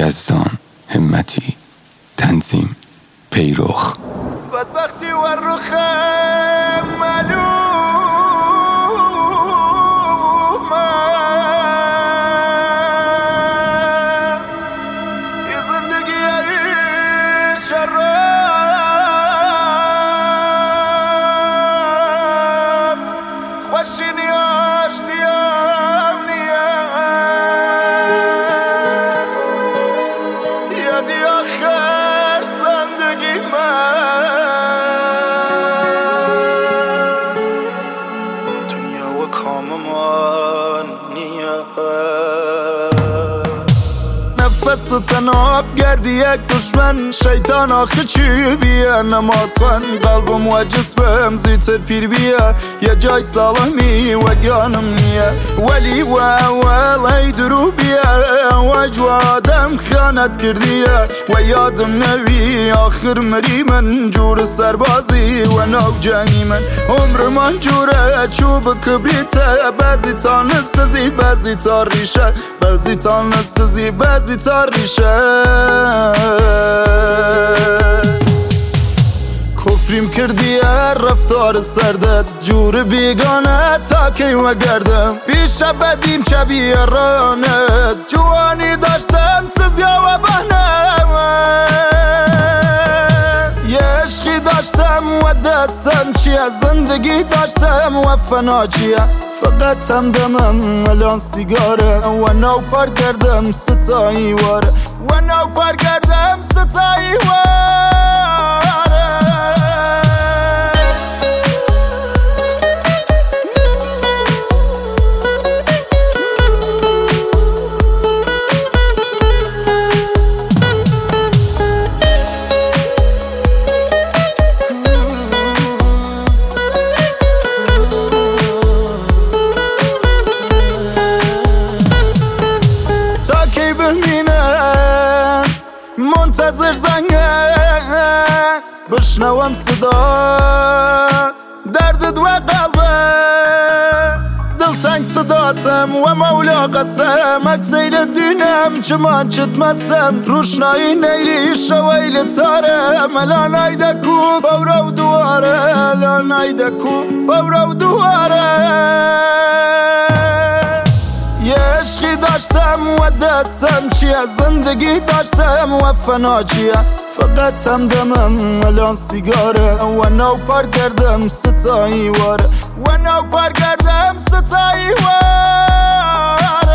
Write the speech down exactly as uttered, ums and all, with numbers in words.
یزدان همتی، تنظیم پیروخ. بدبختی و رخ معلوم یه زندگی شراب خوشینی آشتیم نیه یادی آخر زندگی من دنیا و کاممان نیه نفس و تناب گردی یک دشمن شیطان آخه چی بیه نماز خون قلبم و جسمم زیتر پیر بیه یه جای سالمی و گانم نیه ولی و اول ای درو بیه و جوادم خیانت کردیه و یادم نوی آخر مری من جور سربازی و نو جنگی من عمر من جوره چوب کبریته بعضی تا نستزی بعضی تا ریشه بعضی تا نستزی بعضی تا ریشه کفریم کردیه رفتار سردت جور بیگانه تا کی و گردم پیش بدیم چه بیرانت جوانی داشتم سزیا و بهنم یه عشقی داشتم و دستم چیه زندگی داشتم و فنا چیه فقط همدمم الان سیگاره و نو پر کردم ستایی واره و نو پر کردم ستایی واره منتظر زنگه بشنوم صدا دردت و قلبه دلتنگ صداتم و مولا قسم اکسیر دینم چمان چت مستم روشنایی نیری شویل تارم الان ایده کو باورو دواره الان ایده کو باورو دواره یه عشقی داشتم و دستم چیه زندگی داشتم و فنا چیه فقط همدمم الان سیگاره و نو پر کردم ستایی واره و نو پر کردم ستایی واره